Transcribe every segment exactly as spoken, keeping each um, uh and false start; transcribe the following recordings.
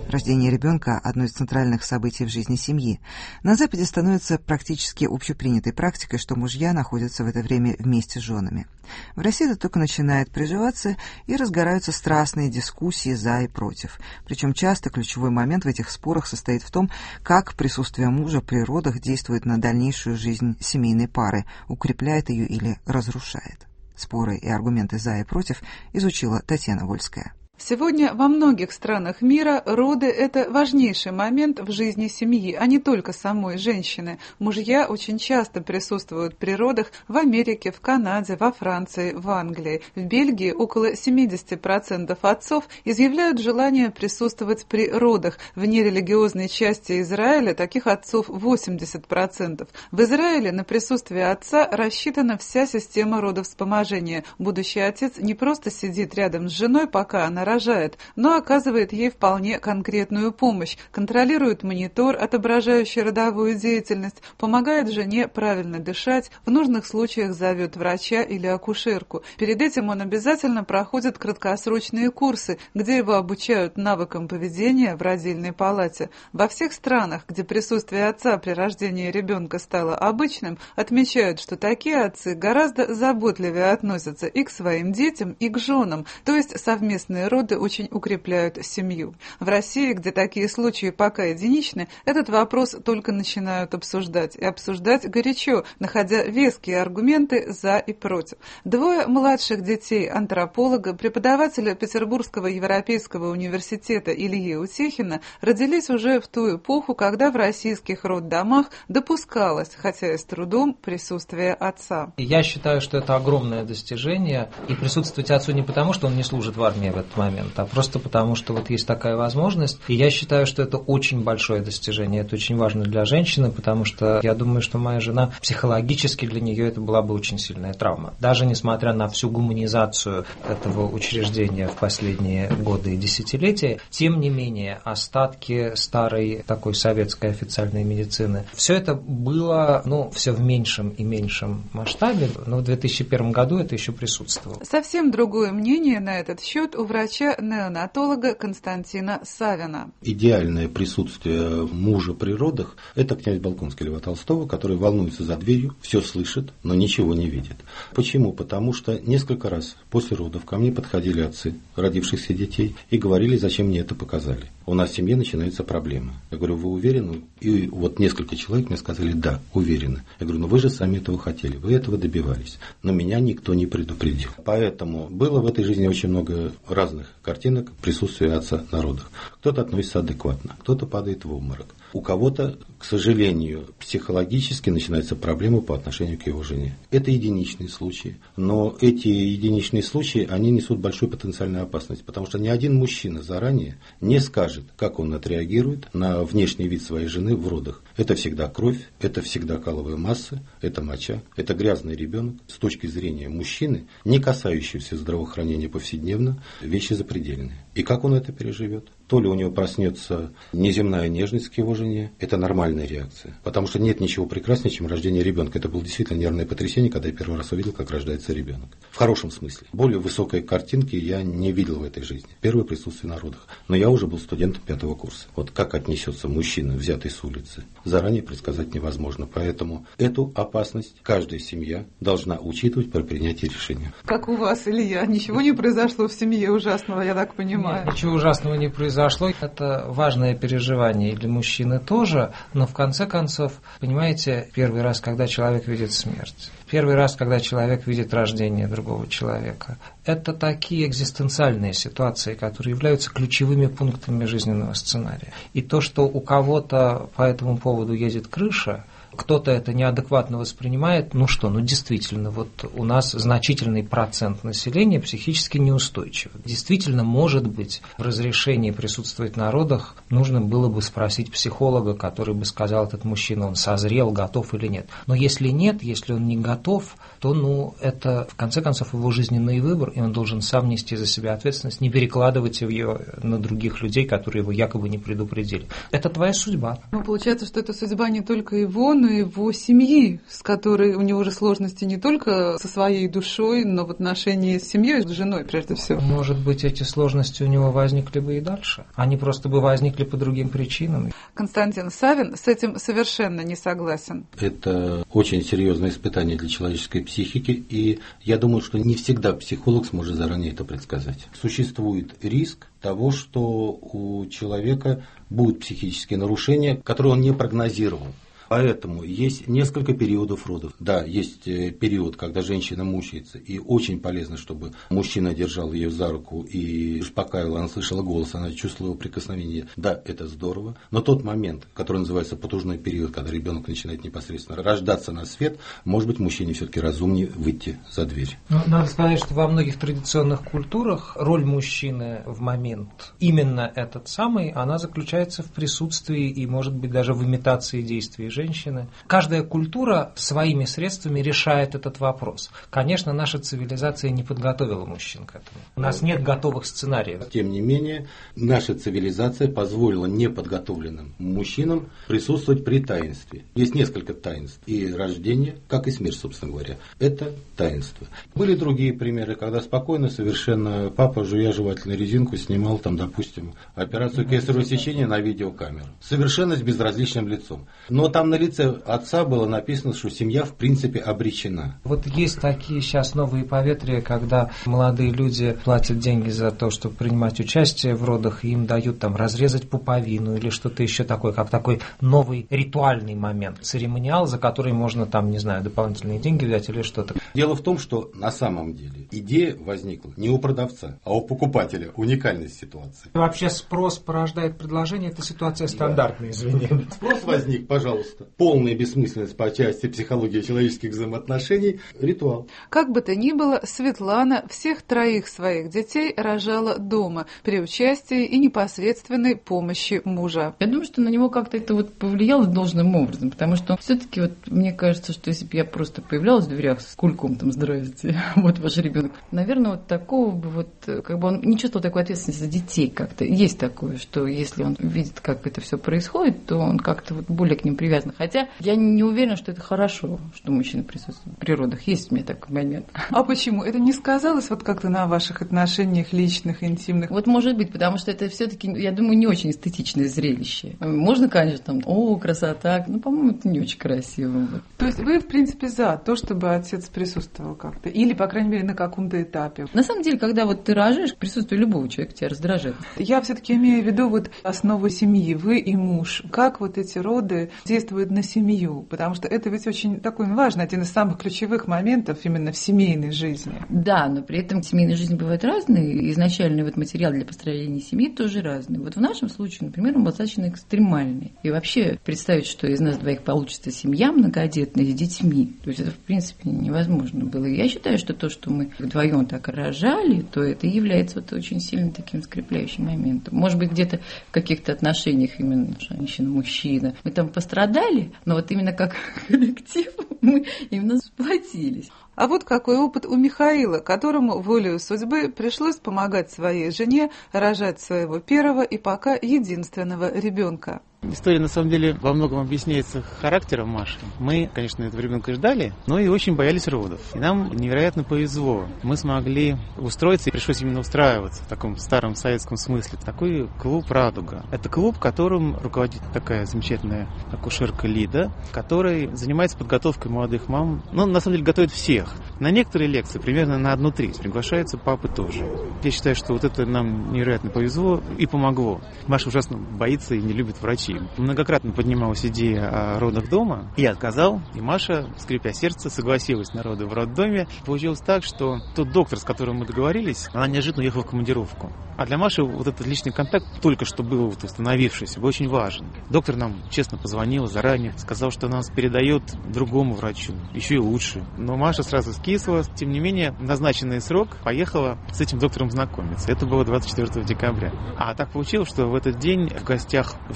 Рождение ребенка – одно из центральных событий в жизни семьи. На Западе становится практически общепринятой практикой, что мужья находятся в это время вместе с женами. В России это только начинает приживаться, и разгораются страстные дискуссии за и против. Причем часто ключевой момент в этих спорах состоит в том, как присутствие мужа при родах действует на дальнейшую жизнь семейной пары, укрепляет ее или разрушает. Споры и аргументы за и против изучила Татьяна Вольская. Сегодня во многих странах мира роды – это важнейший момент в жизни семьи, а не только самой женщины. Мужья очень часто присутствуют при родах в Америке, в Канаде, во Франции, в Англии. В Бельгии около семьдесят процентов отцов изъявляют желание присутствовать при родах. В нерелигиозной части Израиля таких отцов восемьдесят процентов. В Израиле на присутствие отца рассчитана вся система родовспоможения. Будущий отец не просто сидит рядом с женой, пока она рожает, но оказывает ей вполне конкретную помощь, контролирует монитор, отображающий родовую деятельность, помогает жене правильно дышать, в нужных случаях зовет врача или акушерку. Перед этим он обязательно проходит краткосрочные курсы, где его обучают навыкам поведения в родильной палате. Во всех странах, где присутствие отца при рождении ребенка стало обычным, отмечают, что такие отцы гораздо заботливее относятся и к своим детям, и к женам, то есть совместные роды очень укрепляют семью. В России, где такие случаи пока единичны, этот вопрос только начинают обсуждать. И обсуждать горячо, находя веские аргументы за и против. Двое младших детей антрополога, преподавателя Петербургского европейского университета Ильи Утехина, родились уже в ту эпоху, когда в российских роддомах допускалось, хотя и с трудом, присутствие отца. Я считаю, что это огромное достижение. И присутствовать отцу не потому, что он не служит в армии в этот момент, а просто потому, что вот есть такая возможность. И я считаю, что это очень большое достижение. Это очень важно для женщины, потому что я думаю, что моя жена психологически для нее это была бы очень сильная травма. Даже несмотря на всю гуманизацию этого учреждения в последние годы и десятилетия, тем не менее остатки старой такой советской официальной медицины, все это было, ну, все в меньшем и меньшем масштабе, но в две тысячи первом году это еще присутствовало. Совсем другое мнение на этот счет у врача-неонатолога Константина Савина. Идеальное присутствие мужа при родах – это князь Болконский Льва Толстого, который волнуется за дверью, все слышит, но ничего не видит. Почему? Потому что несколько раз после родов ко мне подходили отцы родившихся детей и говорили, зачем мне это показали. У нас в семье начинается проблема. Я говорю, вы уверены? И вот несколько человек мне сказали, да, уверены. Я говорю, ну вы же сами этого хотели, вы этого добивались. Но меня никто не предупредил. Поэтому было в этой жизни очень много разных картинок присутствия отца на родах. Кто-то относится адекватно, кто-то падает в обморок. У кого-то, к сожалению, психологически начинаются проблемы по отношению к его жене. Это единичные случаи, но эти единичные случаи, они несут большую потенциальную опасность, потому что ни один мужчина заранее не скажет, как он отреагирует на внешний вид своей жены в родах. Это всегда кровь, это всегда каловая масса, это моча, это грязный ребенок. С точки зрения мужчины, не касающегося здравоохранения повседневно, вещи запредельные. И как он это переживет? То ли у него проснется неземная нежность к его жене, это нормальная реакция. Потому что нет ничего прекраснее, чем рождение ребенка. Это было действительно нервное потрясение, когда я первый раз увидел, как рождается ребенок. В хорошем смысле. Более высокой картинки я не видел в этой жизни. Первое присутствие на родах. Но я уже был студентом пятого курса. Вот как отнесется мужчина, взятый с улицы, заранее предсказать невозможно. Поэтому эту опасность каждая семья должна учитывать при принятии решения. Как у вас, Илья, ничего не произошло в семье ужасного, я так понимаю? Нет, ничего ужасного не произошло. Это важное переживание и для мужчины тоже, но в конце концов, понимаете, первый раз, когда человек видит смерть, первый раз, когда человек видит рождение другого человека, это такие экзистенциальные ситуации, которые являются ключевыми пунктами жизненного сценария. И то, что у кого-то по этому поводу едет крыша, кто-то это неадекватно воспринимает, ну что, ну действительно, вот у нас значительный процент населения психически неустойчив. Действительно, может быть, в разрешении присутствовать на родах нужно было бы спросить психолога, который бы сказал, этот мужчина, он созрел, готов или нет. Но если нет, если он не готов, то, ну, это, в конце концов, его жизненный выбор, и он должен сам нести за себя ответственность, не перекладывать ее на других людей, которые его якобы не предупредили. Это твоя судьба. Ну, получается, что это судьба не только его, но и его семьи, с которой у него же сложности не только со своей душой, но в отношении с семьей, с женой прежде всего. Может быть, эти сложности у него возникли бы и дальше. Они просто бы возникли по другим причинам. Константин Савин с этим совершенно не согласен. Это очень серьезное испытание для человеческой психики, и я думаю, что не всегда психолог сможет заранее это предсказать. Существует риск того, что у человека будут психические нарушения, которые он не прогнозировал. Поэтому есть несколько периодов родов. Да, есть период, когда женщина мучается, и очень полезно, чтобы мужчина держал ее за руку и успокаивал, она слышала голос, она чувствовала прикосновение. Да, это здорово. Но тот момент, который называется потужной период, когда ребенок начинает непосредственно рождаться на свет, может быть, мужчине все-таки разумнее выйти за дверь. Ну, надо сказать, что во многих традиционных культурах роль мужчины в момент именно этот самый, она заключается в присутствии и, может быть, даже в имитации действий женщины. Каждая культура своими средствами решает этот вопрос. Конечно, наша цивилизация не подготовила мужчин к этому. У нас нет готовых сценариев. Тем не менее, наша цивилизация позволила неподготовленным мужчинам присутствовать при таинстве. Есть несколько таинств. И рождение, как и смерть, собственно говоря. Это таинство. Были другие примеры, когда спокойно совершенно папа, жуя жевательную резинку, снимал там, допустим, операцию кесарево сечения на видеокамеру. Совершенно с безразличным лицом. Но там на лице отца было написано, что семья в принципе обречена. Вот есть такие сейчас новые поветрия, когда молодые люди платят деньги за то, чтобы принимать участие в родах, и им дают там разрезать пуповину или что-то еще такое, как такой новый ритуальный момент, церемониал, за который можно там, не знаю, дополнительные деньги взять или что-то. Дело в том, что на самом деле идея возникла не у продавца, а у покупателя. Уникальность ситуации. Вообще спрос порождает предложение, это ситуация стандартная, извини. Спрос возник, пожалуйста. Полная бессмысленность по части психологии человеческих взаимоотношений, ритуал. Как бы то ни было, Светлана всех троих своих детей рожала дома при участии и непосредственной помощи мужа. Я думаю, что на него как-то это вот повлияло должным образом, потому что все-таки вот мне кажется, что если бы я просто появлялась в дверях с кульком там «Здравствуйте, вот ваш ребенок», наверное, вот такого бы вот, как бы он не чувствовал такой ответственности за детей как-то. Есть такое, что если он видит, как это все происходит, то он как-то вот более к ним привязан. Хотя я не уверена, что это хорошо, что мужчина присутствует в природах. Есть у меня такой момент. А почему? Это не сказалось вот как-то на ваших отношениях личных, интимных? Вот может быть, потому что это все-таки, я думаю, не очень эстетичное зрелище. Можно, конечно, там, о, красота, но, по-моему, это не очень красиво. Вот. То есть вы, в принципе, за то, чтобы отец присутствовал как-то? Или, по крайней мере, на каком-то этапе? На самом деле, когда вот ты рожаешь, присутствие любого человека тебя раздражает. Я все-таки имею в виду вот основу семьи, вы и муж. Как вот эти роды действуют на семью? Потому что это ведь очень такой важный, один из самых ключевых моментов именно в семейной жизни. Да, но при этом семейная жизнь бывает разная, и изначальный вот материал для построения семьи тоже разный. Вот в нашем случае, например, он достаточно экстремальный. И вообще представить, что из нас двоих получится семья многодетная с детьми, то есть это в принципе невозможно было. И я считаю, что то, что мы вдвоем так рожали, то это является вот очень сильно таким скрепляющим моментом. Может быть, где-то в каких-то отношениях именно женщина-мужчина мы там пострадали, но вот именно как коллектив мы именно сплотились. А вот какой опыт у Михаила, которому волею судьбы пришлось помогать своей жене рожать своего первого и пока единственного ребенка. История, на самом деле, во многом объясняется характером Маши. Мы, конечно, этого ребенка ждали, но и очень боялись родов. И нам невероятно повезло. Мы смогли устроиться, и пришлось именно устраиваться в таком старом советском смысле. Такой клуб «Радуга». Это клуб, которым руководит такая замечательная акушерка Лида, которая занимается подготовкой молодых мам. Ну, на самом деле, готовит всех. На некоторые лекции, примерно на одну треть, приглашаются папы тоже. Я считаю, что вот это нам невероятно повезло и помогло. Маша ужасно боится и не любит врачей. Многократно поднималась идея о родах дома. Я отказал, и Маша, скрипя сердце, согласилась на роды в роддоме. Получилось так, что тот доктор, с которым мы договорились, она неожиданно уехала в командировку. А для Маши вот этот личный контакт, только что был вот установившийся, был очень важен. Доктор нам честно позвонил заранее, сказал, что нас передает другому врачу, еще и лучше. Но Маша сразу скисла. Тем не менее, в назначенный срок поехала с этим доктором знакомиться. Это было двадцать четвёртого декабря. А так получилось, что в этот день в гостях в городе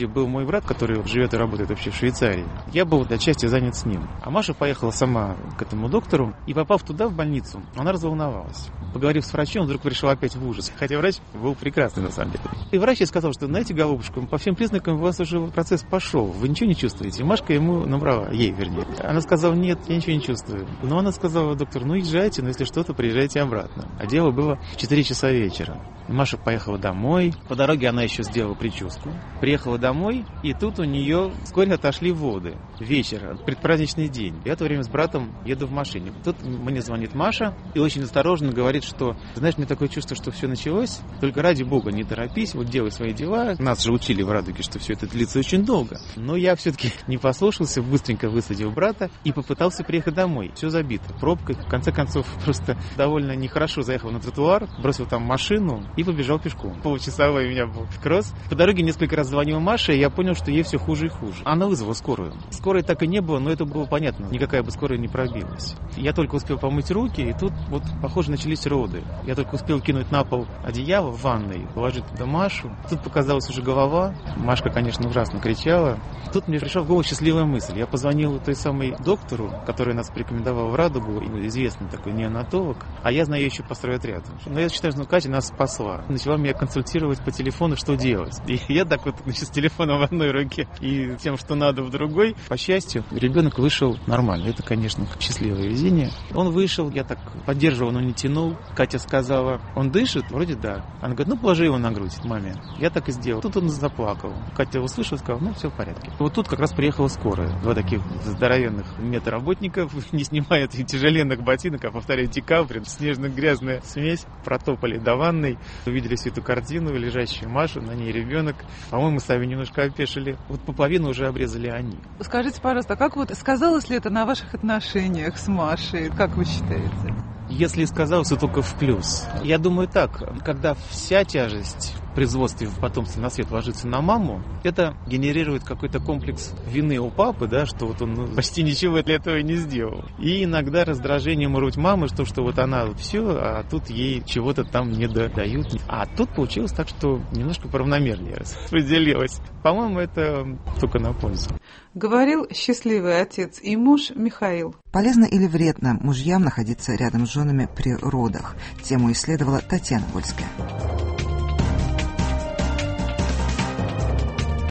был мой брат, который живет и работает вообще в Швейцарии. Я был отчасти занят с ним. А Маша поехала сама к этому доктору, и попав туда, в больницу, она разволновалась. Поговорив с врачом, вдруг пришел опять в ужас. Хотя врач был прекрасный, на самом деле. И врач ей сказал, что, знаете, голубушка, по всем признакам у вас уже процесс пошел. Вы ничего не чувствуете? И Машка ему набрала, ей, вернее. Она сказала, нет, я ничего не чувствую. Но она сказала, доктор, ну езжайте, но если что-то, приезжайте обратно. А дело было в четыре часа вечера. Маша поехала домой. По дороге она еще сделала прическу. Приехала домой, и тут у нее вскоре отошли воды. Вечер, предпраздничный день. Я в это время с братом еду в машине. Тут мне звонит Маша и очень осторожно говорит, что, знаешь, мне такое чувство, что все началось. Только ради бога, не торопись, вот делай свои дела. Нас же учили в Радуге, что все это длится очень долго. Но я все-таки не послушался, быстренько высадил брата и попытался приехать домой. Все забито, пробкой. В конце концов, просто довольно нехорошо заехал на тротуар, бросил там машину и побежал пешком. Получасовой у меня был кросс. По дороге несколько раз звонила Маша, и я понял, что ей все хуже и хуже. Она вызвала скорую. Скорой так и не было, но это было понятно. Никакая бы скорая не пробилась. Я только успел помыть руки, и тут вот, похоже, начались роды. Я только успел кинуть на пол одеяло в ванной, положить туда Машу. Тут показалась уже голова. Машка, конечно, ужасно кричала. Тут мне пришла в голову счастливая мысль. Я позвонил той самой доктору, который нас порекомендовал в Радугу, известный такой неонатолог, а я знаю ее еще по стройотряду. Но я считаю, что Катя нас спасла. Начала меня консультировать по телефону, что делать. И я так вот, значит, с телефоном в одной руке и тем, что надо, в другой. По счастью, ребенок вышел нормально. Это, конечно, счастливое везение. Он вышел, я так поддерживал, но не тянул. Катя сказала, он дышит? Вроде да. Она говорит, ну положи его на грудь, маме. Я так и сделал. Тут он заплакал. Катя услышала, сказала, ну все в порядке. Вот тут как раз приехала скорая. Два таких здоровенных медработников, не снимая тяжеленных ботинок, а повторяю, декабрь, снежно-грязная смесь. Протопали до ванной, увидели всю эту картину, лежащую Машу, на ней ребенок. По-моему, сами немножко опешили. Вот пуповину уже обрезали они. Скажите, пожалуйста, как вот сказалось ли это на ваших отношениях с Машей? Как вы считаете? Если сказалось, то только в плюс. Я думаю так, когда вся тяжесть производстве в потомстве на свет ложится на маму, это генерирует какой-то комплекс вины у папы, да, что вот он ну, почти ничего для этого и не сделал. И иногда раздражение муруть мамы, что, что вот она вот все, а тут ей чего-то там не додают. А тут получилось так, что немножко поравномернее распределилось. По-моему, это только на пользу. Говорил счастливый отец и муж Михаил. Полезно или вредно мужьям находиться рядом с женами при родах? Тему исследовала Татьяна Вольская.